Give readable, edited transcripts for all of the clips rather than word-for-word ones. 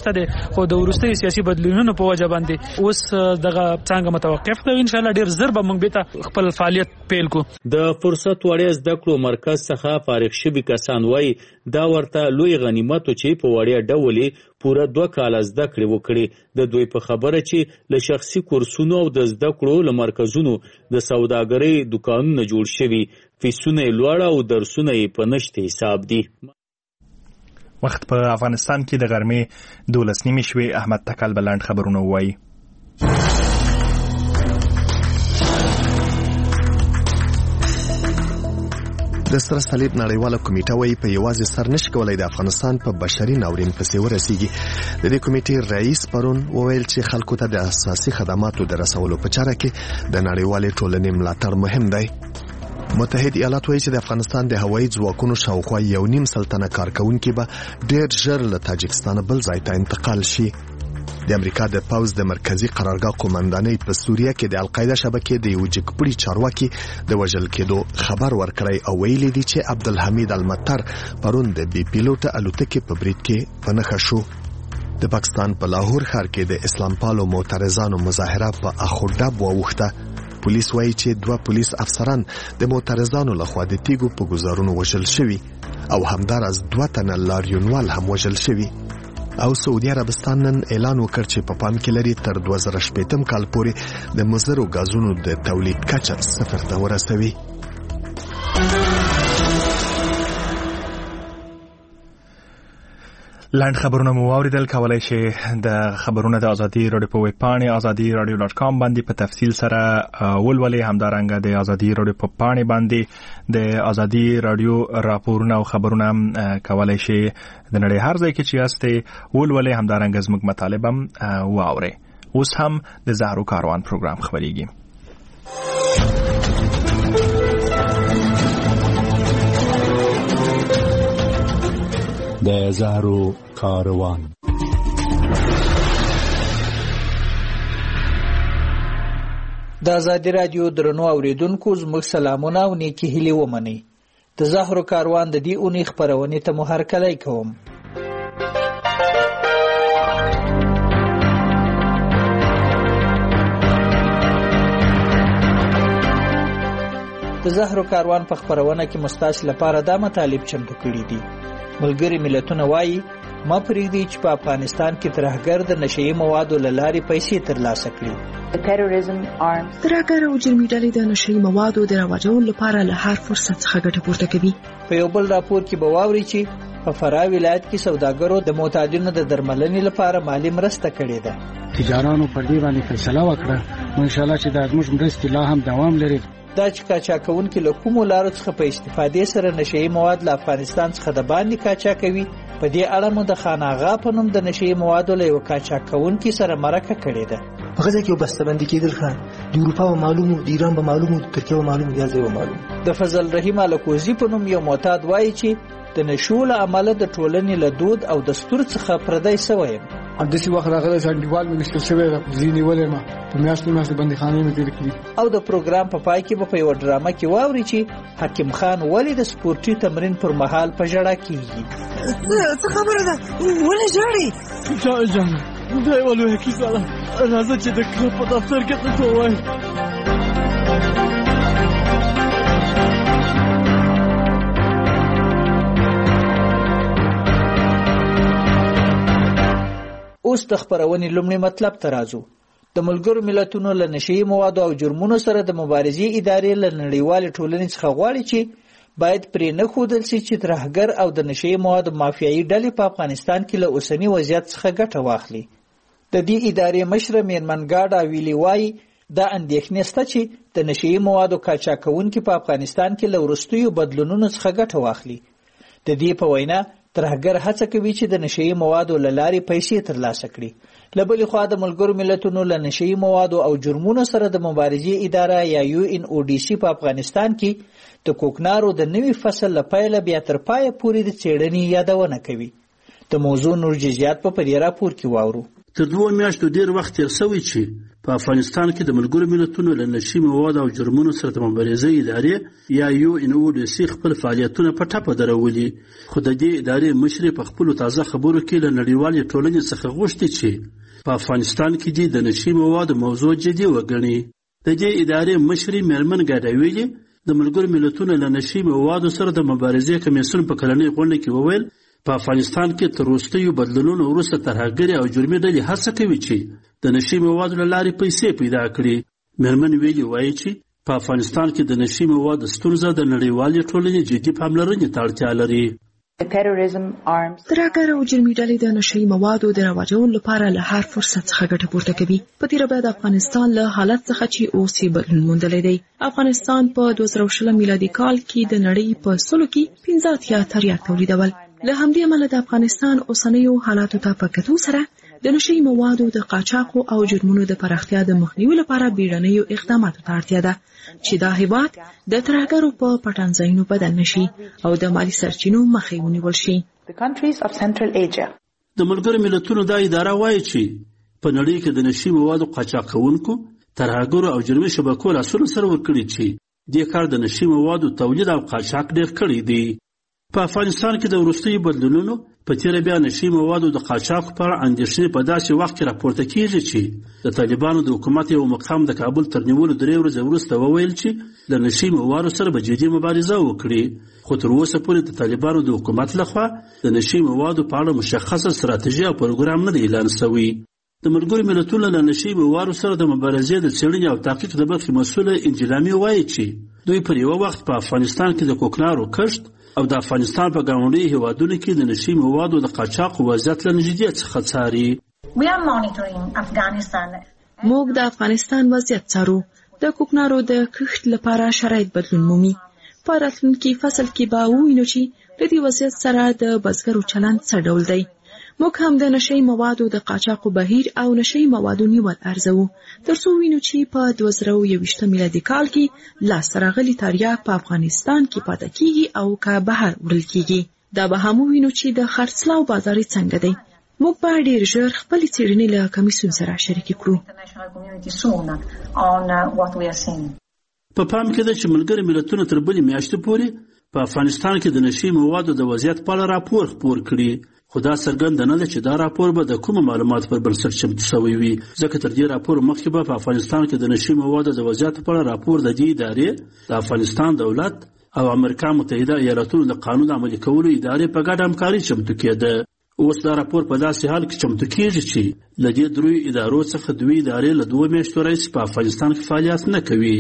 شته دي خو د وروستي سیاسي بدلونونو په وجه باندې اوس دغه څنګه متوقف دی. ان شاء الله ډیر زر به موږ به خپل فعالیت پیل کو. د فرصت وړیا زده کړو مرکز څخه فارغ شوي کسان وایي دا ورته لوی غنیمت چې په وړیا ډول پوره 2 کاله زده کړې وکړي. د دوی په خبره چې له شخصي کورسونو او د زده کړو له مرکزونو د سوداګرۍ دکانونه جوړ شوي، فیسونه یې لوړ او درسونه یې په نشته حساب دي. وخت په افغانستان کې د غرمې 12 نیمې شوې. احمد تکل بلند خبرونه وایي. د سره صلیب نړیواله کمیټه وايي په یوازې سر نشي کولای د افغانستان په بشري ناورین پسې ورسیږي. د دې کمیټې رئیس پرون وویل چې خلکو ته د اساسي خدماتو د رسولو په چاره کې د نړیوالې ټولنې ملاتړ مهم دی. متحد ایالات وايي چې د افغانستان د هوایي ځواکونو شاوخوا 1.5 سلنه کارکونکي به ډېر ژر له تاجکستان بل ځای ته انتقال شي. د امریکا د پوز د مرکزی قرارګاه قومندانۍ په سوریه کې د القاعده شبکې د یو جګپړي چارواکي د وژل کېدو خبر ورکړی او ویلي دي چې عبدالحمید المطر پرون د بي پیلوټ الوتکې په برید کې په نښه شو. د پاکستان په لاهور ښار کې د اسلام پالو معترضانو مظاهره په اخوډب واوښته. پولیس وایي چې 2 پولیس افسران د معترضانو لخوا د تیګو په ګزارونو وژل شوي او همداراز 2 تنه لاریونوال هم وژل شوي. او سعودي عربستان نن اعلان وکړ چې په پام کې لري تر 2018 کال پورې د مضرو غازونو د تولید کچه 0 ته ورسوي. لاند خبرونه مو واوریدل. کولای شئ د خبرونه د ازادي رادیو په ویب پاڼې azadiradio.com باندې په تفصیل سره ولولئ. همدارنګه د ازادي رادیو په پاڼې باندې د ازادي رادیو راپورونه او خبرونه کولای شئ د نړۍ هر ځای کې چې یاستئ ولولئ. همدارنګه زموږ مطالب هم واورئ. اوس هم د زهرو کاروان پروګرام خبرېږي. د زهرو کاروان. د ازادي رادیو درنو اوریدونکو زموږ سلامونه او نیکی هیلې ومنئ. د زهرو کاروان د دې اونۍ خپرونې ته مو هرکلی کوم. د زهرو کاروان په خپرونه کې مستاس لپاره دا مطالب چمتو کړي دي. ملګری ملتونه وایي ما پریږدي چې په افغانستان کې ترهګر د نشهیي موادو له لارې پیسې ترلاسه کړي. ترهګر او جرمي ډلې د نشهیي موادو د رواجولو لپاره له هر فرصت څخه ګټه پورته کوي. په یو بل راپور کې به واورئ چې په فراه ولایت کې سوداګرو د معتادینو د درملنې لپاره مالي مرسته کړې ده. تجارانو پر دې باندې فیصله وکړه. ان شاء الله چې د زموږ مرستې لا هم دوام لري. دا چې قاچاقونکي له کومو لارو څخه په استفادې سره نشهیي مواد له افغانستان څخه د باندې قاچاقوي. په دې اړه مو د خان آغا په نوم د نشهیي موادو له یو قاچاقونکي سره مرکه کړې ده. په غزه کې یو بسته‌بندي کېدل ښه د اروپا و معلومو، د ایران به معلومو، د ترکیه و معلومو، د ځای و معلومو. د فضل رحیم الکوزي په نوم یو معتاد وایي چې د نشو له امله د ټولنې له دود او دستور څخه پردی سوی یم. همداسې وخت راغلی چې انډیوال مې ویشتل شوی ده، ځینې نیولی ما په میاشتې بندیخانې مې تېرې کړي. او د پروګرام په پای کې به په یوه ډرامه کې واوري چې حکیم خان ولې د سپورټي تمرین پر مهال په ژړا کېږي. څه خبره ده؟ ولې ژاړې؟ جان دا یوه لویه کیسه ده. راځه چې د کلب په دفتر کې درته ووایم. اوس د خپرونې لومړی مطلب ته راځو. د ملګرو ملتونو له نشهیي موادو او جرمونو سره د مبارزې ادارې له نړیوالې ټولنې څخه غواړي چې باید پرې نه ښودل شي چې ترهګر او د نشهیي موادو مافیایي ډلې په افغانستان کې له اوسني وضعیت څخه ګټه واخلي. د دې ادارې مشره میرمن ګاډا ویلي وایي دا اندېښنې شته چې د نشهیي موادو قاچاقونکي په افغانستان کې له وروستیو بدلونونو څخه ګټه واخلي. د دې په وینا ترهګر هڅه کوي چې د نشهیي موادو له لارې پیسې ترلاسه کړي. له بلې خوا د ملګرو ملتونو له نشهیي موادو او جرمونو سره د مبارزې اداره یا UNODC په افغانستان کې د کوکنارو د نوي فصل له پیله بیا تر پایه پورې د څېړنې یادونه کوي. د موضوع نور جزئیات په دې راپور کې واورو. تر 2 میاشتو ډیر وخت تیر شوی چې په افغانستان کې د ملګرو ملتونو له نشي مواد او جرمونو سره د مبارزې ادارې یا UNODC خپل فعالیتونه په ټاپه درولي، خو د دې ادارې مشري په خپلو تازه خبرو کې له نړیوالې ټولنې څخه غوښتي چې په افغانستان کې د نشي موادو موضوع جدي وګڼي. د دې ادارې مشري میرمن ګاډاویلي د ملګرو ملتونو له نشي موادو سره د مبارزې کمیسیون په کلنۍ غونډه کې وویل په افغانستان کې تر وروستیو بدلونونو وروسته ترهګرې او جرمي ډلې هڅه کوي چې د نشي موادو له لارې پیسې پیدا کړي. میرمن ویلي وایي چې په افغانستان کې د نشي موادو ستونزه د نړیوالې ټولنې جدي پاملرنې ته اړتیا لري. ترهګر او جرمي ډلې د نشي موادو د رواجولو لپاره له هر فرصت څخه ګټه پورته کوي. په تیره بیا د افغانستان له حالت څخه چې اوس یې بدلون موندلی دی. افغانستان په 2020 میلادي کال کې د نړۍ په سلو کې 15 تریاک تولیدول. له همدې امله د افغانستان اوسنیو حالاتو ته په کتو سره د نشي موادو د قاچاقو او جرمونو د پراختیا د مخنیوي لپاره بیړنیو اقداماتو ته اړتیا ده چې دا هیواد د ترهګرو په پټنځایونو بدل نشي او د مالی سرچینو مخه ونیول شي. د ملګرو ملتونو دا اداره وایي چې په نړۍ کې د نشي موادو قاچاق کوونکو ترهګرو او جرمي شبکو لاسونه سره ورکړي چې دې کار د نشي موادو تولید او قاچاق ډېر کړی دی. په افغانستان کې د وروستیو بدلونونو په تیره بیا نشي موادو د قاچاق په اړه اندېښنې په داسې وخت کې راپورته کیږي چې د طالبانو د حکومت یو مقام د کابل تر نیولو 3 ورځې وروسته وویل چې د نشي موادو سره به جدي مبارزه وکړي، خو تر اوسه پورې د طالبانو د حکومت لخوا د نشي موادو په اړه مشخصه ستراتیژي او پروګرام نه دی اعلان شوی. د ملګرو ملتونو له نشي موادو سره د مبارزې د څېړنې او تحقیق د برخې مسؤله انجلامي وایي چې دوی پر یو وخت په افغانستان کې د کوکنارو کښت او د افغانستان په ګاونډي هیوادونو کې د نشي موادو د قاچاق وضعیت له نږدې څخه څاري. موږ د افغانستان وضعیت څارو. د کوکنارو د کښت لپاره شرایط بدلون مومي. په راتلونکي فصل کې به ووینو چې د دې وضعیت سره د بزګرو چلند څه ډول دی. موږ هم د نشي موادو د قاچاقو بهیر او نشي موادو نیول ارزوو ترڅو وینو چې په 2021 میلادي کال کې لاسته راغلي تریاک په افغانستان کې پاتې کیږي او که بهر وړل کیږي. دا به هم وینو چې د خرڅلاو بازار څنګه دی. موږ به ډیر ژر خپل څېړنې له کمیسیون سره شریک کړو. په پام کې ده چې ملګري ملتونه تر بلې میاشتې پورې په افغانستان کې د نشي موادو د وضعیت په اړه راپور خپور کړي، خو دا څرګنده نه ده چې دا راپور به د کومو معلوماتو پر بنسټ چمتو شوی وي، ځکه تر دې راپور مخکې به په افغانستان کې د نشي موادو د وضعیت په اړه راپور د دې ادارې د افغانستان دولت او امریکا متحده ایالاتونو د قانون عملي کولو ادارې په ګډه همکاري چمتو کېده. اوس دا راپور په داسې حال کې چمتو کېږي چې له دې دریو ادارو څخه دوی ادارې له 2 میاشتو راهیسې په افغانستان کې فعالیت نه کوي.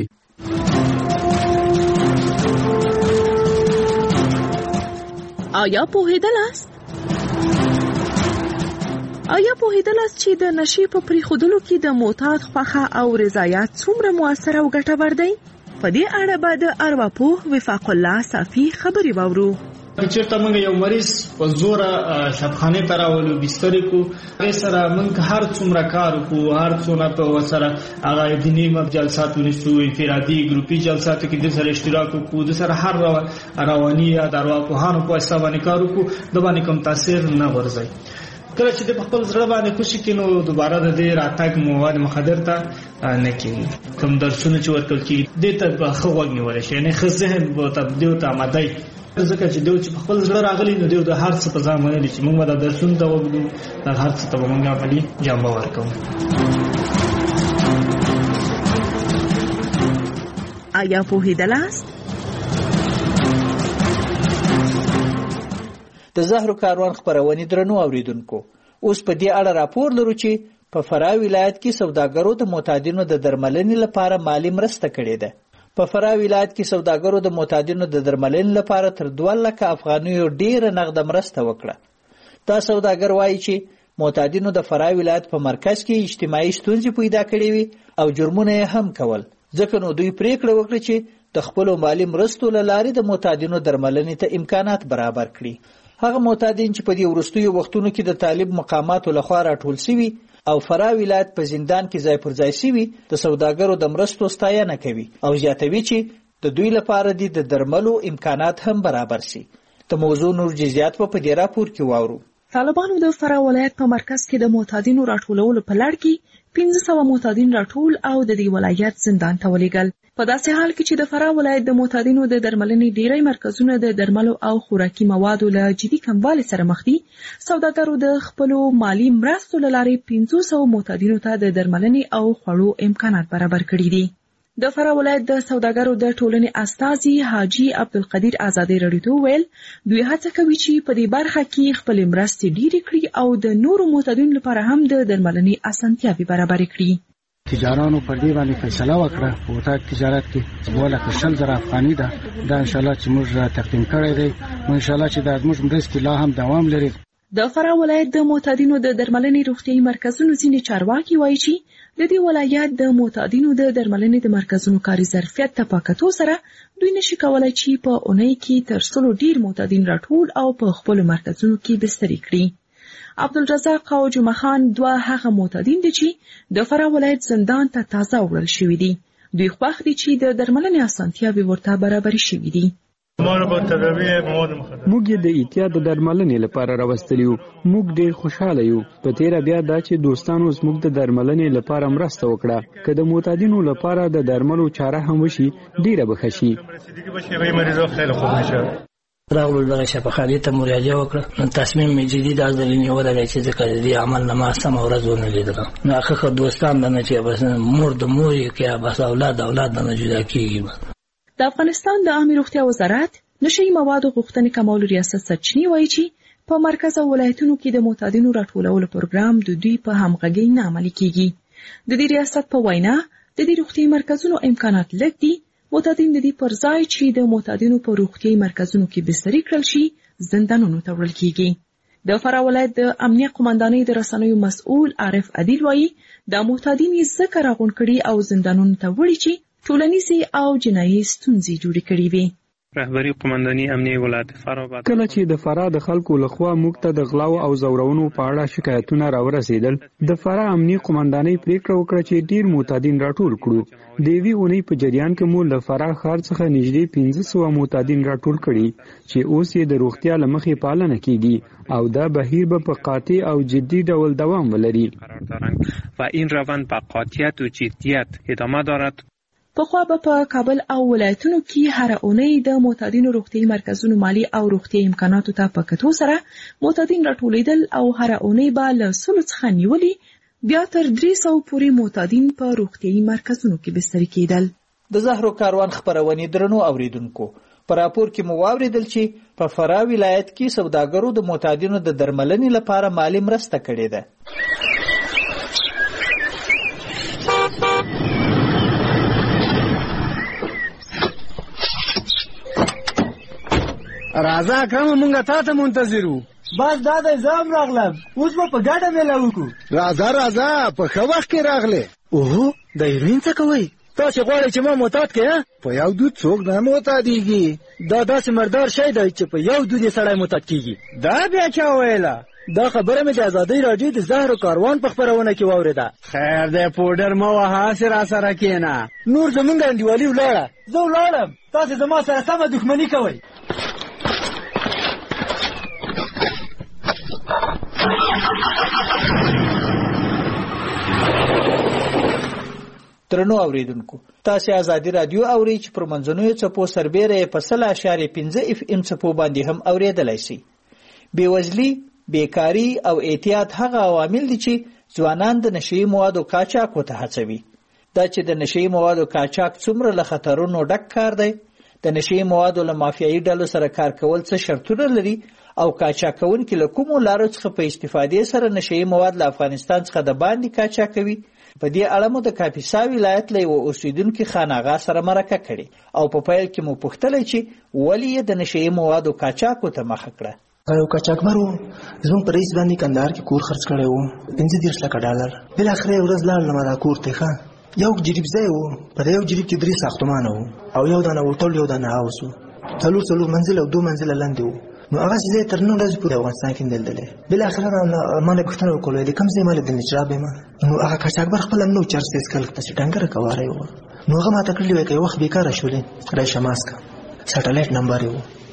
آیا پوهېدلاست چې د نشي په پریښودلو کې د معتاد خوښه او رضایت څومره مؤثر او ګټور دی؟ په دې اړه به د ارواپوه وفاق الله صافي خبرې واورو. چېرته موږ یو مریض په زوره شبخانې ته راولو، بسترې کو، هغې سره موږ هر څومره کار وکړو، هر څومره په ورسره هغه دیني جلسات ونیسو، انفرادي ګروپي جلساتو کې د سره اشتراک وکړو، د سره هر رواني یا د ارواپوهانو په واسطه باندې کار وکړو، د باندې کوم تاثیر نه ورځي. کله چې د خپل زړه باندې خوشي کینو دوباره د دې راتګ مواد مخدر ته نه کیږي. کوم درسونه چې ورکول کیږي دې ته به ښه غوږ نیولی شي، یعنې ښه ذهن به تبدیل ته آماده وي، ځکه چې دوی چې په خپل زړه راغلي نو دوی د هر څه په ځان منلي چې موږ به دا درسونه ته وګورو، دا هر څه ته به موږ عملي جنبه ورکوو. آیا پوهېدلاست؟ د زهرو کاروان خپرونې درنو اوریدونکو، اوس په دې اړه راپور لرو چې په فراه ولایت کې سوداګرو د معتادینو د درملنې لپاره مالی مرسته کړې ده. په فراه ولایت کې سوداګرو د معتادینو د درملنې لپاره تر 2 لک افغانیو ډیره نغده مرسته وکړه. دا سوداګر وایي چې معتادینو د فراه ولایت په مرکز کې اجتماعي ستونزې پیدا کړې وي او جرمونه یې هم کول، ځکه نو دوی پریکړه وکړه چې د خپل مالی مرستو له لارې د معتادینو درملنې ته امکانات برابر کړي. هغه معتادین چې په دې وروستیو وختونو کې د طالب مقاماتو لخوا راټول شوي او فراه ولایت په زندان کې ځای پر ځای شوي، د سوداګرو د مرستو ستاینه کوي او زیاتوي چې د دوی لپاره د درملو امکانات هم برابر شي. د موضوع نور جزئیات په دې راپور کې واورو. طالبانو د فراه ولایت په مرکز کې د معتادینو راټولولو په لړ کې 1500 معتادین راټول او د دې ولایت زندان ته ولېږل. په داسې حال کې چې د فراه ولایت د معتادینو د درملنې ډیری مرکزونه د درملو او خوراکي موادو له جدي کموالي سره مخ دي، سوداګرو د خپلو مالی مرستو له لارې 500 معتادینو ته د درملنې او خوړو امکانات برابر کړي دي. د فراه ولایت د سوداګرو د ټولنې استازي حاجی عبدالقدیر آزادی رادیو ته ویل دوی هڅه کوي چې په دې برخه کې خپل مرستې ډیرې کړي او د نورو معتادینو لپاره هم د درملنې اسانتیاوې برابر کړي. تجارانو پر دې باندې فیصله وکړه په وطن تجارت کې بوله 100,000 افغاني ده دا ان شاء الله چې موږ تقدیم کړی دی او ان شاء الله چې دا موږ مرستې لا هم دوام لري. د فراه ولایت د معتادینو د درملنې روغتیايي مرکزونو ځینې چارواکي وایي چې د دې ولایت د معتادینو د درملنې د مرکزونو کاري ظرفیت ته پاکتو سره دوی نشي کولای چې په اونۍ کې تر څلو ډیر معتادین راټول او په خپل مرکزونو کې بستري کړي. عبدالرزاق او جمعه خان دوه هغه معتادین دي چې د فراه ولایت زندان ته تازه وړل شوي دي. دوی خوښ دي چې د درملنې اسانتیاوې ورته برابرې شوي دي. موږ د احتیاط د درملنې لپاره راوستلیو. موږ ډیر خوشاله یو. په تیره بیا دا چې دوستانو زموږ د درملنې لپاره مرسته وکړه. که د معتادینو لپاره د درملو چاره هم وشي ډیره به ښه شي. راغلو دغه شفاخانې ته مراجعه وکړه. نو تصمیم مې جدي دا ځل نیولی دی چې ځکه د دې عمل نه ما سمه ورځ ونه لیدله. نو هغه دوستان دنه چې بس مور د مور یې که بس اولاد دنه جدا کېږي. د افغانستان د عامه روغتیا وزارت نشي موادو غوښتنې کمولو ریاست سرچینې وایي چې په مرکز او ولایتونو کې د معتادینو راټولولو پروګرام د دوی په همغږۍ نه عملي کیږي. د دې ریاست په وینا د دې روغتیايي مرکزونو امکانات لږ دي. معتادین د دې پر ځای چې د معتادینو په روغتیايي مرکزونو کې بستري کړل شي زندانونو ته وړل کیږي. د فراه ولایت د امنیه قومندانۍ د رسنیو مسؤل عارف عادل وایي د معتادین یې ځکه راغونډ کړي او زندانونو ته وړي چې ټولنیزې او جنایي ستونزې جوړې کړې وي. رهبری قومنداني امنیه ولایت فراه کله چې د فراه د خلکو لخوا موږ ته د غلاو او زورونو په اړه شکایتونه راورسېدل، د فراه امنیه قومنداني پریکړه وکړه چې ډیر معتادین راټول کړو. د یوې اونۍ په جریان کې مو له فراه ښار څخه نږدې 1500 معتادین راټول کړي چې اوس یې د روغتیا له مخې پالنه کیږي او دا بهیر به په قاطع او جدي ډول دوام ولري و این روند با قاطعیت و جدیت ادامه دارد. پخوا به په کابل او ولایتونو کې هر اونۍ د معتادینو روغتیايي مرکزونو مالی او روغتیايي امکاناتو ته په کتو سره معتادین راټولېدل او هر اونۍ به له 100 څخه نیولي بیا تر 300 پورې معتادین په روغتیايي مرکزونو کې بستري کېدل. د زهرو کاروان خبرونې درنو اوریدونکو په راپور کې مو واوریدل چې په فراه ولایت کې سوداګرو د معتادینو د درملنې لپاره مالی مرسته کړې ده. راځه اکرم مونږه تا ته منتظر وو. بس دا د زام راغلم اوس به په ګډه میله وکړو. راځه په ښه وخت کې راغلې. اوهو د هیروین څه کوئ؟ تاسې غواړئ چې ما معتاد کړې؟ په یو دود څوک نه معتادېږي. دا داسې مردار شی دی چې په یو دود یې سړی معتاد کېږي. دا بیا چا ویله؟ دا خبره مې د ازادۍ راډیو د زهرو کاروان په خپرونه کې واورېده. خیر دی پوډر مه وهه هسې راسره کښېنه. نور زمونږ انډیوالي ولاړه. زه ولاړم تاسې زما سره سمه دښمني کوئ. درنو اوریدونکو تاسو ازادي رادیو اورئ چې پر منځنوي چپو سربېره په 0.5 FM چپو باندې هم اوریدلای شئ. بیوزلی، بیکاری او احتیاط هغه عوامل دي چې ځوانان د نشي موادو قاچاق ته هڅوي. دا چې د نشي موادو قاچاق څومره له خطرونو ډک کار دی، د نشي موادو له مافیایي ډلو سره کار کول څه شرطونه لري او قاچاقونکي له کومو لارو څخه په استفادې سره نشي مواد له افغانستان څخه د باندې قاچاقوي. په دې اړه مو د کاپیسا ولایت له اوسیدونکو خان آغا سره مرکه کړې او په پیل کې مو پوښتنه چې ولې د نشي موادو قاچاق ته مخه کړه. یو قاچاقبرو زموږ په رئیس باندې کندهار کې کور خرڅ کړی وو $15,00,000. بالاخره یو ورځ لاړم دا کور ته ښه یو جریب ځای وو. په یو جریب کې 3 ساختمانه وو او یو دانه هوټل یو دانه هاوس وو. څلور منزل او 2 منزله لاندې وو. نو هغه ځای تر نن ورځې پورې افغانستان کې دلدلې. بالاخره ما نه پوښتنه وکړه د کوم ځای مال د نجراب ما. نو هغه قاچاقبر خپل نو چارج پیس کړل چې ډنګره کواره وو. نو هغه ما ته کړلی وای چې وخت بیکاره شولې راشه ماسکه سټلایټ نمبر وو.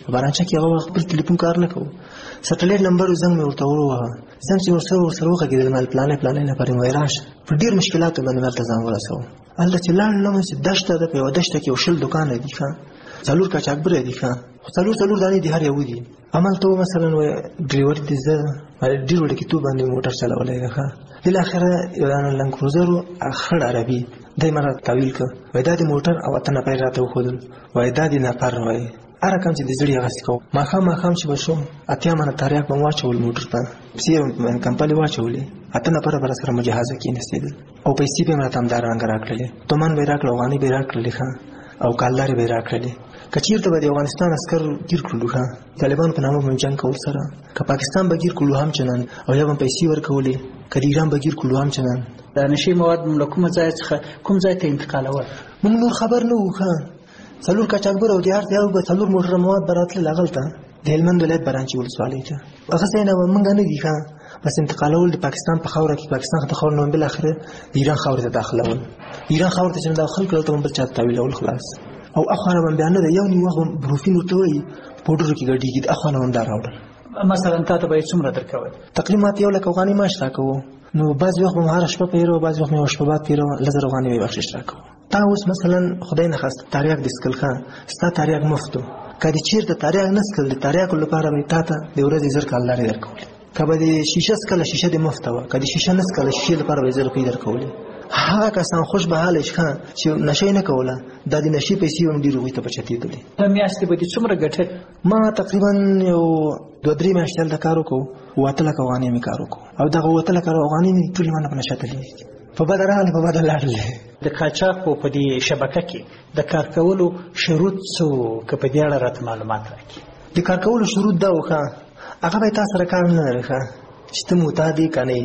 بارانچه کې هغه خپل ټلیفون کار نه کوو سټلایټ نمبر زنګ مې ورته وروه زنګ چې ورسره وغږېدل مال پلانې لپاره مې راشه په ډېر مشکلاتو باندې مالته ځان ورسوم هلته چې لاړم چې دشته ده په یوه دشته کې یو 20 دوکانه دي ښه 4 قاچاقبره دي ښه خو 4 دانې دي هر یو دي همالته مثلا ډریوري دي زه ډېر وړکتوب باندې موټر چلولی ده ښه بالاخره یو لنډ کروزر خړ عربي دی مې راته تاویل کړ وایي دا د موټر او 8 نفر راته وښودل وایي دا د نفر وایي هر رقم چې د زړی هغسې کوو ماښام چې به شو 8 منه تریاک به مو واچول موټر ته پسې یې کمپلې واچولې 8 نفره به راسره مجهزه کېناستېدل او پیسې به یې راته همدارنګه راکړلې تومان به یې راکړل افغانۍ به یې راکړلې ښه او کالدارې به یې راکړلې که چېرته به د افغانستان عسکر ګیر کړلو ښه طالبانو په نامه به جنګ کول سره که پاکستان به ګیر کړلو هم چنان او یا به پیسې ورکولې که د ایران به ګیر کړلو هم چنان دا نشي مواد له کومه ځای څخه کوم ځای ته انتقالول موږ نور خبر نه وو ښه 4 قاچاقبر او د هر یو به 4 موټر مواد به راتلل هغلته د هلمند ولایت برانچي ولسوالۍ ته هغه ځای نه موږ نه دي ښه بس انتقالول د پاکستان په خاوره کې پاکستان د خاور نه بالاخره د ایران خاور ته داخلول ایران خاور ته چې داخل کړل ته بل چا تاویلول خلاص او اخوانه باندې بیان نه یو نیو بروفین ورته وایي پودر کې ګډیږي اخوانه هم دا راوړل مثلا تاسو به څومره درکوي تقریبا 1 لک افغانۍ معاش راکوو نو بعض وخت به هر شپه پیرو بعض وخت مې شپه بعد پیرو لزر افغانۍ به بخشش راکوو تا اوس مثلا خدای نه خواست تاریخ د سکل خان ستا تاریخ مفتو کدي چیرته تاریخ نسکل د تاریخ لپاره به تا ته د ورځې زر کال لري درکول کبه د شیشه سکل شیشه د مفتو کدي شیشه نسکل شیشه لپاره به زر کې درکول هغه کسان خوش به حال شي چې نشي نه کوله د دې نشي پیسې هم ډیر وي ته بچتېدلې په میاشتې به څومره ګټه ما تقریبا یو 2-3 میاشتې د کارو کو واته لک افغانۍ می کارو کو او دغه واته لک افغانۍ می ټول باندې نشاتلې په بدرانه په بدلارله د قاچاقو په دې شبکه کې د کار کولو شروط څو که په دې اړه راته معلومات راکړي د کار کولو شروط دا وکړه هغه به تاسو سره کار نه لري چې ته متعدی کنه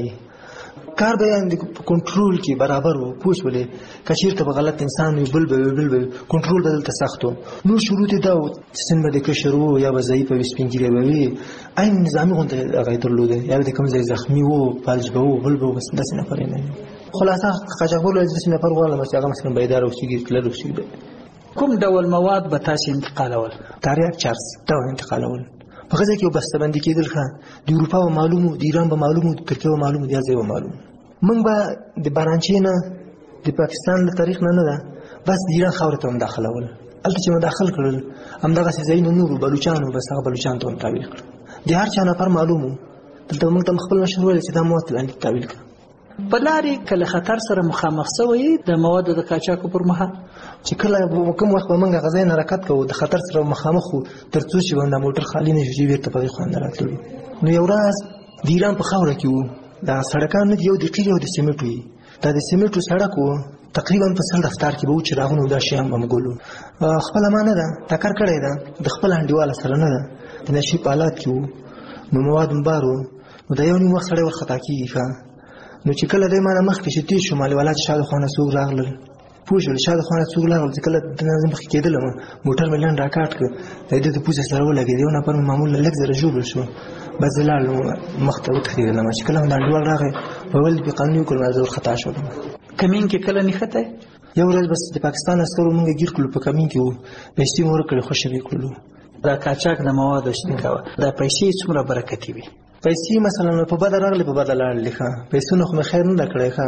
کار به د کنټرول کې برابر وو پوښولې کچیر ته غلط انسان وي بل کنټرول بدل ته سختو نو شروط دا سن به د کشرو یا به ضعیف او سپینګری وي عین نظامی غونډه هغه درلوده یا د کوم ځای زخمی وو فالج به وو بل بس داسې نه پرې نه خلاصه قاچاقبر داسې نه پر غواړم چې هغه مثلا بيدار او سیګر کلر او سیګر کوم ډول مواد به تاسو انتقالول تاریخ چارس دا انتقالول په غزه کې بسته‌بندي کېدل ښه د اروپا او معلومو د ایران به معلومو د ترکیه او معلومو د ځای به معلومو موږ به د بارانچې نه د پاکستان له تاریخ نه نه ده بس د ایران خاورې ته هم داخلول هلته چې مداخل کړل همدغسې ځایونه نورو بلوچانو بس هغه بلوچانو ته هم تحویل کړل د هر چا نفر معلومو دلته موږ ته خپل مشر ویل چې دا مواد لاندې تحویل کړه په لارې کله خطر سره مخامخ شوی د موادو د قاچاقو پر مهال چې کله کوم وخت به موږ غزا نه حرکت کوو د خطر سره مخامخ وو ترڅو چې باندې موټر خالی نه شي بیرته په خوانه راتلو نو یو ورځ د ایران په خاوره کې وو دا سړکان یو د ټیل یو د سیمټو وي دا د سیمټو سړک وو تقریبا په سل دفتر کې به چې راغونو دا شی هم ګولو خپل مانه ده ټکر کړی ده د خپل انډیواله سره نه ده د نشي په حالات کې وو نو مواد مبارو نو دا یو نیم وخت سره ورخطا کیږي نو چې کله د مانه مخ کې چې تی شمالي ولایت شاده خانه سوق راغله پوښل شاده خانه سوق راغله چې کله د نظم مخ کېدل موټر ملان راکاټ ک د دې د پوزه سره ولګي یو نه پر معمول لږ زره جوړ شو بزلال مخته وتخیل لما چې کله د انډول راغی په ول په قانوني کول زور خطا شو کمین کې کله نه خطا یو ورځ بس د پاکستان عسکرو موږ گیر کړو په کمین کې وو پیسې مور کړې خوشبي کړلو دا قاچاق د موادو شتکاوه دا پیسې څومره برکتی وي پیسې مثلا په بدل راغلي په بدل لخوا پیسې نو خو خیر نه کړی ښه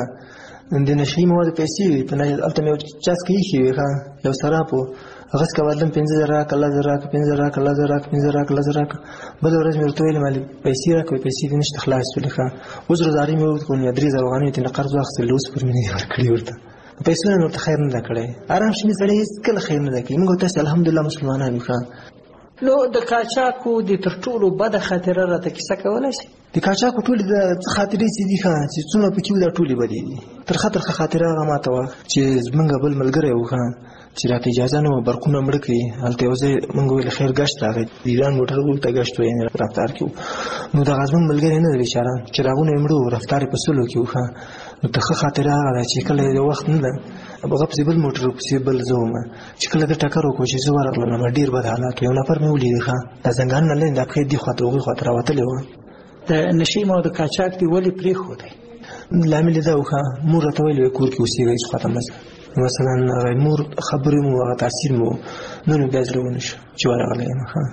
د نشي مواد پیسې په نه الټمه چاس کې شي ښه یو سره په هغه څه ودم 15000 کله زرا 15000 کله زرا 15000 کله زرا بل ورځ مې ورته ویل مالي پیسې راکوي پیسې دې نشته خلاص ولخه وزر زاري مې ورته کوم 3000 افغانۍ ته قرض واخیستل اوس پر مې ورکړی ورته پیسې نو ته خیر نه کړی آرام شې سړی کله خیر نه کوي موږ ته الحمدلله مسلمانان یو ښه نو د قاچاقو د ترټولو بده خاطره راته کیسه کولای شي د قاچاقو ټولې د خاطرې چې دي ښه چې څومره پکې دا ټولې بدې دي تر خاطر خاطره هغه ماته وه چې زمونږ بل ملګری و ښه چې راته اجازه نه وه برقونه مړه کړي هلته یو ځای موږ ویل خیر ګشت راغی د ایران موټر ورته ګشت و یعنې رفتار کې و نو دغه زمونږ ملګری نه دی بیچاره چراغونه یې مړه و رفتار یې په سلو کې و ښه نو ته ښه خاطره هغه ده چې کله یو وخت نه ده هغه پسې بل موټر پسې بل زه وم چې کله د ټکر وکړو چې زه ورغلم ډېر بد حالات یو نفر مې ولیدی ښه دا زنګان نه لین دا پښې دې خواته هغوی خواته راوتلې وه د نشي موادو قاچاق دې ولې پرېښودی لامل یې دا و ښه مور راته ویل وی کور کې اوسېږئ هېڅ خواته مه ځه مثلا هغه مور خبرې مو هغه تاثیر مو نو بیا زړه ونه شو چې ورغلی یم ښه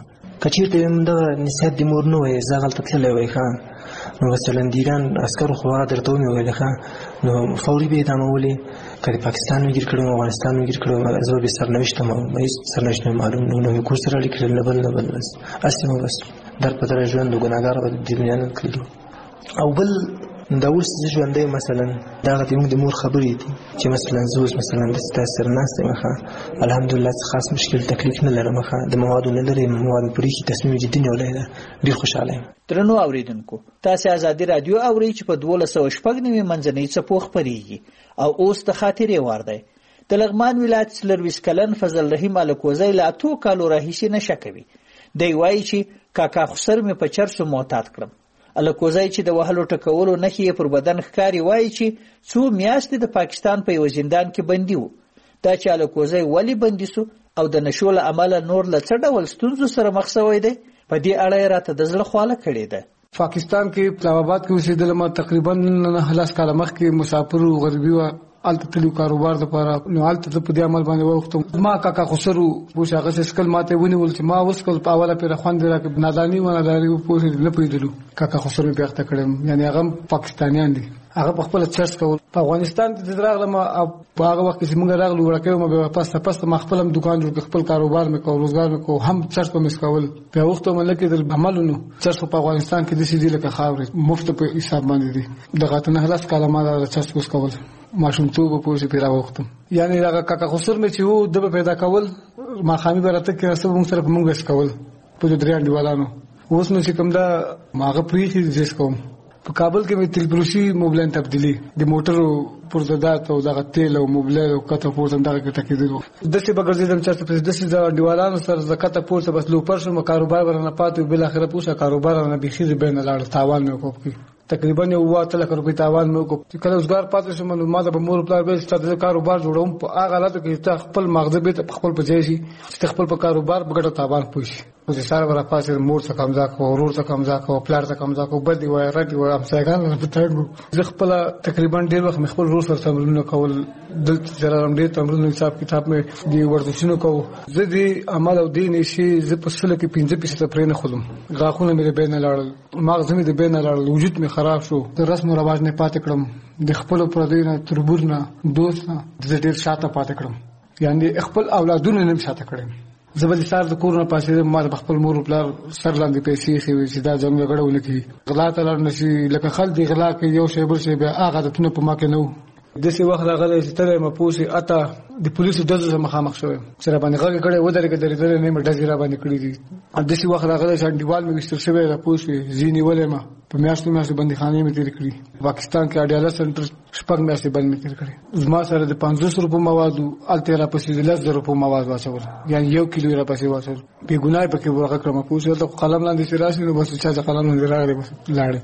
کچیرته د نصیحت د مور نو وي زغل تتللی وي خان نو مثلا د ایران عسکرو خو درته ویل خان نو فوري به دمولي کله پاکستان وګر کړو افغانستان وګر کړو زه به سرنوشت ما سرنوشت معلوم نو کور سره لیکل نه بل بس اسمه بس در په درجه ژوند ګناګار د دنیا نه کړو او بل دا اوس ژوندې مثلا دا غته موږ د مور خبرې دي چې مثلا زوز مثلا د ستاسو ناس مخه الحمدلله خاص مشکل تکلیف نه لرم مخه د موادو نه لري مواد پرې کې تصمیم جدي نه ولایدا ډیر خوشاله یم. درنو اوریدونکو تاسو آزادي رادیو اوري چې په 1209 منځنۍ څپو خبريږي او اوس د خاطرې وردی د لغمان ولایت سلرویس کلن فضل رحیم الکوزی لا تو کالو راهیسي نشه کوي دی وایي چې کاکا خسر مې په چرسو معتاد کړم. الکوزی چې د وهلو ټکولو نخې پر بدن ښکاری وایي چې څو میاشتې د پاکستان په یو زندان کې بندي و. دا چې الکوزی ولی بندي سو او د نشو له امله نور له څه ډول ستونزو سره مخ شوی دی په دې اړه یې راته د زړه خواله کړې ده. پاکستان کې اسلام آباد کې اوسېدل ما تقریبا 9 کال مخکې مسافر غربي و الته تلو کاروبار لپاره نو الته په دې عمل باندې وختم ما کاکا خسرو بوش هغه سکل ماته ونیول چې ما وسکل په اوله پیره خوند راک نادانی و ناداری په نه پېدلو کاکا خسرو په اخته کړم یعنی هغه پاکستانیان دي هغه په خپل چرس کول په افغانستان کې د راغلم په هغه وخت چې موږ راغلو ورکه ما به پس ما خپل دکان جوړ خپل کاروبار مې کو روزګار مې کو هم چرس په مسکول په وخت مله کې د عملونو چرس په افغانستان کې د سیدی لکه خاورې مفت په حساب باندې دي دغه ته نه خلاص کاله ما د چرس مسکول ماشوم تو په پوسې پیرا وختم یعنی هغه کاکا خسر مې چې وو د پیدا کول ما خامي برته کې رسو موږ سره موږ اس کول په درې انډیوالانو اوس نو چې کوم دا ماغه پریخي زیس کوم په کابل کې مې تلبروشي موبلین تبدیلی د موټرو پرزدات او دغه تیل او موبلین او کته پورته دغه کې تکیدو د څه بغرزیدم چې د څه د انډیوالانو سره زکات پورته بس لو پر شو کاروبار ورنه پاتې بل اخره پوسه کاروبار نه بيخي بین لاړ تاوان مې وکړ تقریبا یو 3 روپۍ تاوان مې وکړ چې کله روزګار پاتې شوم نو ما د مور پلار به ستاسو کاروبار جوړوم په هغه حالت کې چې خپل مغزه به خپل په ځای شي چې خپل په کاروبار بغټ تاوان پوښي او چې ساره ورا پاسه مور څخه کمزا کو ورور څخه کمزا کو پلار څخه کمزا کو بدی وای راټي وای هم څنګه نه پټاګو زه خپل تقریبا ډیر وخت خپل روز سره تمرین کول دلته سره ډیر تمرین حساب کتاب مې دی ورزشونه کو زه دې عمل او دین شي زه په سله کې 15% پرې نه خلم غاخونه مې بین لاړل مغز مې بین لاړل وجود مې خراب شو د رسم او رواج نه پاتې کړم د خپل پردینه تربورنه دوست نه د ډیر شاته پاتې کړم یعنی خپل اولادونه نه شاته کړم زبل سار د کورونه پاسې ما خپل مور پلار سر لاندې پیسې خوي چې دا ځم غړول کی غلا تلل نشي لکه خل دی غلا کې یو شی بل شی به هغه د تونه په ما کې نو د څه وخت راغلی چې تل ما پوسي اته د پولیسو دزو سره مخامخ شوم چې را باندې غږ کړي ودرې کړي درې نه مې ډزې را باندې کړې دي د څه وخت راغلی چې دیوال مې وستر شوی را پوسي زینی ولې ما په میاشتو بندیخانه مې تیر کړی پاکستان کې اډیاله سنټر شپږ میاشتې بند مې تیر کړی زما سره د 500 روپو موادو الته را پسې د 10 روپو مواد واچول یعنی 1 کیلو را پسې واچول به ګناي پکې ورغه کړم پوسي ته قلم لاندې سراسي نو بس چې قلم لاندې راغلی بس لاړې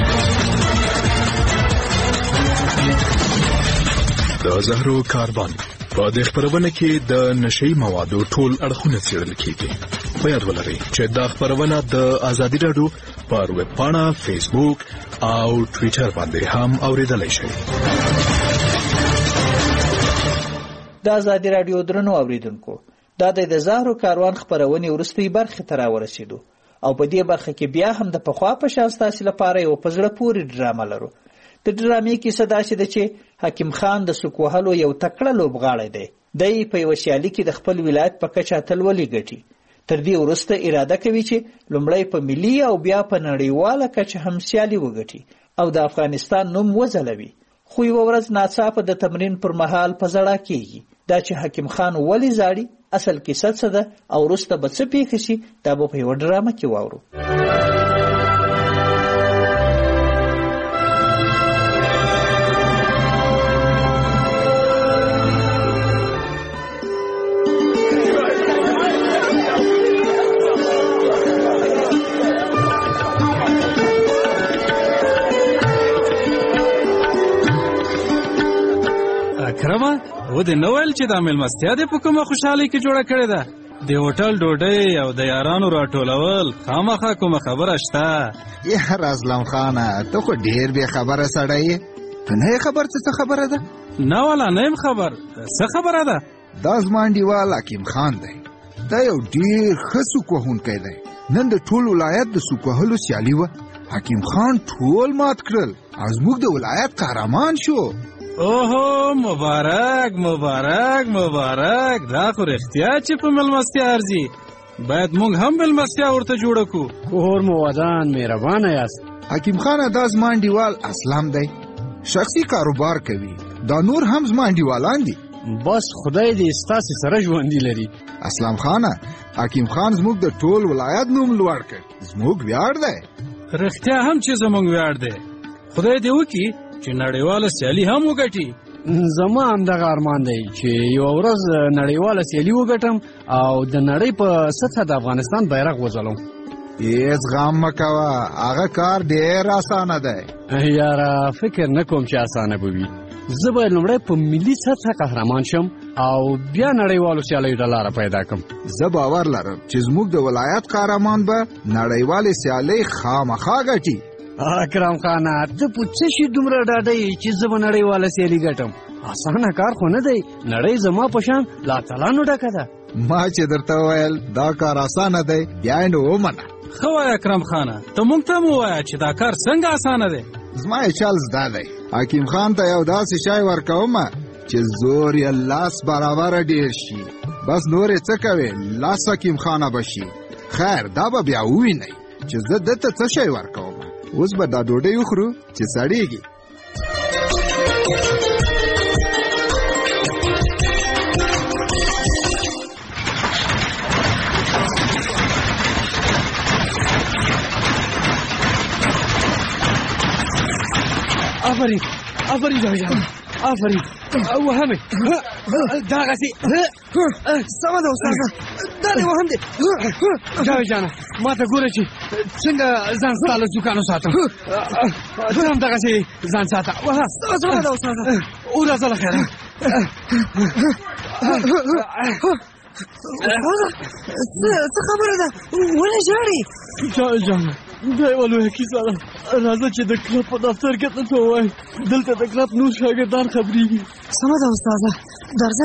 د زهرو کاروان په دې خبرونه کې د نشئی موادو ټول اړخونه څېړل کیږي. په یاد ولرئ چې دا خبرونه د آزادي رادیو پر ویب پاڼه، فیسبوک او ټوئیټر باندې هم اوریدلای شئ. د آزادي رادیو درنو اوریدونکو، دا د زهرو کاروان خبرونه ورستۍ برخه ته راورسېدو او په دې برخه کې بیا هم د پخوا په شان ستاسو لپاره یو پزړه پورې ډرامه لرو. د ډرامې کیسه داسې ده چې حکیم خان د سکوهلو یو تکړه لوبغاړی دی. دی په یو سیالي کې د خپل ولایت په کچه اتلولي ګټي. تر دې وروسته اراده کوي چې لومړی په ملي او بیا په نړیواله کچه هم سیالي وګټي او د افغانستان نوم وځلوي. خو یو ورځ ناڅاپه د تمرین پر مهال په زړه کېږي. دا چې حکیم خان ولې زاړي، اصل کیسه څه ده او وروسته به څه پیښ شي، دا به په یوه ډرامه کې واورو. کرمه و دې نو ویل چې دا مېلمستیا دې په کومه خوشحالۍ کې جوړه کړې ده؟ د هوټل ډوډۍ او د یارانو راټولول خامخا کومه خبره شته؟ یار اسلام خانه، ته خو ډېر بې خبره سړی یې. ته نه یې خبر څه خبره ده؟ نه والا نه یم خبر. څه خبره ده؟ دا زما انډیوال حکیم خان دی. دا یو ډېر ښه سوک وهونکی دی. نن د ټول ولایت د سوکوهلو سیالي وه. حکیم خان ټول مات کړل او زموږ د ولایت قهرمان شو. اوهو مبارک مبارک مبارک. دا خو رښتیا چې په مېلمستیا ارزي. باید موږ هم مېلمستیا ورته جوړه کړو. کور مو ودان، مهربانه یاست. حکیم خان دا زما انډیوال اسلام دی، شخصي کاروبار کوي. دا نور هم زما انډیوالان دي. بس خدای دې ستاسو سره ژوندي لري. اسلام خانه، حکیم خان زموږ د ټول ولایت نوم لوړ کړ. زموږ ویاړ دی. رښتیا هم چې زموږ ویاړ دی. خدای دې وکړي چې نړیواله سیالي هم وګټي. زما همدغه ارمان دی چې یوه ورځ نړیواله سیالي وګټم او د نړۍ په سطحه د افغانستان بیرغ وځلوم. هیڅ غم مه کوه، هغه کار ډېر اسانه دی. یاره فکر نه کوم چې اسانه به وي. زه باید لومړی په ملي سطحه قهرمان شم او بیا نړیوالو سیالیو ته لاره پیدا کړم. زه باور لرم چې زموږ د ولایت قهرمان به نړیوالې سیالۍ خامخا ګټي. اکرم خانه، ته په څه شي دومره ډاډه یې چې زه به نړیواله سیالي ګټم؟ اسانه کار خو نه دی. نړۍ زما په شان لا تلانو ډکه ده. ما چې درته وویل دا کار اسانه دی، بیا یې نو ومنه. ښه وایه اکرم خانه، ته موږ ته هم ووایه چې دا کار څنګه اسانه دی. زما یې چل زده دی. حکیم خان ته یو داسې شی ورکومه چې زور یې لاس برابره ډېر شي. بس نور یې څه کوې، لاس حکیم خانه به شي. خیر دا به بیا ووینئ چې زه دته څه شی ورکوم. اوس به دا ډوډۍ وخورو چې سړېږي. آفرین آفرین جاویدجان، آفرین. وهمې دغسې سمه ده استاده، دا دې وهم دی. جاویدجانه ما ته ګوره چې څنګه ځان ستا له زوکانو ساتم. ته هم دغسې ځان ساته. سمه ده استاده. وراځه له خیره. څه خبره ده، ولې ژاړې؟ جاویدجانه دا یوه لویه کیسه ده. راځه چې د کلب په دفتر کې ته ووایې. دلته د کلب نور شاګردان خبرېږي. سمه ده استاده، درځه.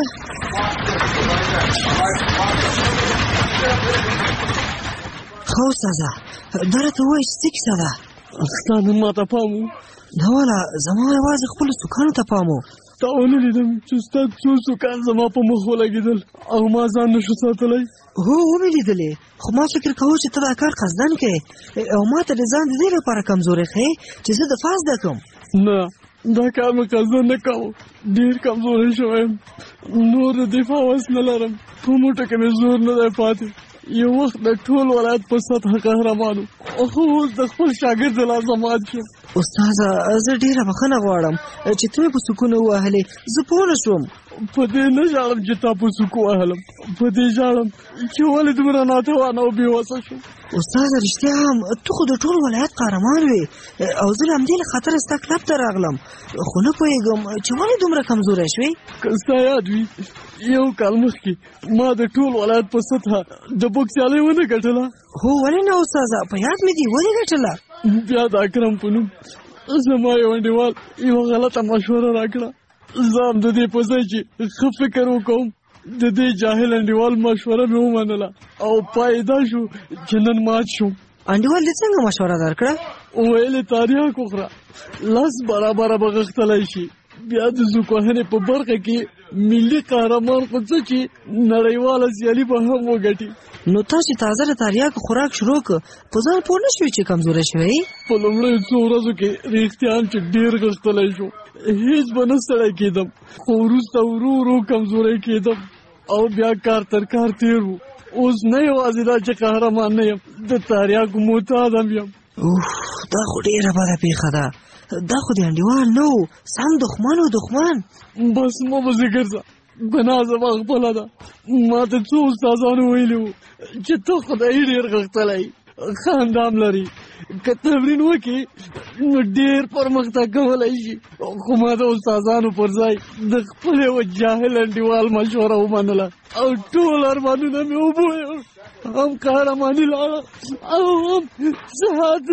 ښه استاده، دا راته ووایه چې څه کیسه ده؟ ستا نن ما ته پام و؟ نه واله، زما یوازې خپلو سوکانو ته پام و. تا ونه لیدم چې ستا څو سوکان زما په مخ ولګېدل او ما ځان نشو ساتلی. هو ومې لیدلې، خو ما فکر کوه چې ته دا کار قصدن کوې او ما ته د ځان د دې لپاره کمزوري ښیې چې زه دفاع زده کړم. نه، دا کار مې قصدن نه کوو. ډېر کمزوری شوی یم، نور د دفاع وس نه لرم. په موټو کې مې زور نه دی پاتې. یو وخت د ټول ولایت په سطحه قهرمان وم، خو اوس د خپل شاګرد د لاسه مات شوم. استاده زه ډېره بښنه غواړم چې ته مې په سکون ووهلې. زه پوه نه شوم. په دې نه ژاړم چې تا په سکو وهلم، په دې ژاړم چې ولې دومره ناتوانه او بېوسه شوم. استاده رښتیا هم ته خو د ټول ولایت قهرمان وې او زه له همدې له خطره ستا کلب ته راغلم، خو نه پوهېږم چې ولې دومره کمزوری شوې. که ستا یاد وي یو کال مخکې ما د ټول ولایت په سطحه د بوکس سیالۍ ونه ګټله. هو ولې نه استاده، په یاد مې دي. ولې ګټله؟ بیا د اکرم په نوم زما یو انډیوال یوه غلطه مشوره راکړه. زه هم د دې په ځای چې ښه فکر وکړم د دې جاهل انډیوال مشوره مې ومنله او پای دا شو چې نن مات شوم. انډیوال دې څنګه مشوره درکړه؟ ویلې تریاک وخوره، لاس برابره به غښتلی شي. بیا د زوکوهنې په برخه کې ملي قهرمان خو څه چې نړیواله سیالي به هم وګټي. نو تاسې تازه د تریاکو خوراک شروع کړ، په ځان پوه نه شوې چې کمزوری شوی؟ په لومړیو څو ورځو کې رښتیا هم چې ډېر غښتلی شوم، هېڅ به نه ستړی کېدم، خو وروسته ورو ورو کمزوری کېدم او بیا کار تر کار تېر و. اوس نه یوازې دا چې قهرمان نه یم، د تریاکو معتاد هم یم. اوف، دا خو ډېره بده پېښه ده. دا خو د انډیوال نه و، سم دښمن و. دښمن بس مه پسې ګرځه، ګناه زما خپله ده. ما ته څو استادانو ویلي وو چې ته خدای ډېر غښتلی ښه اندام لري، که تمرین وکړي نو ډېر پرمختګ کولی شي. خو ما د استادانو پر ځای د خپل یوه جاهل انډیوال مشوره ومنله او ټول ارمانونه مې وبویل. هم قهرماني لاړه او هم صحت.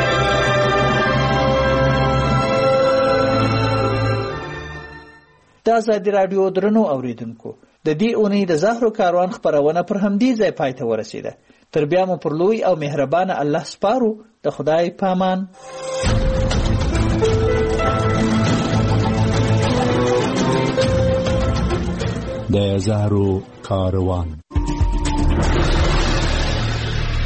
د د ازادي راډیو درنو اوریدونکو د دې اونۍ د زهرو کاروان خپرونه پر همدې ځای پای ته ورسیده. تر بیا مو پر لوی او مهربان الله سپارو. د خدای پامان. د زهرو کاروان.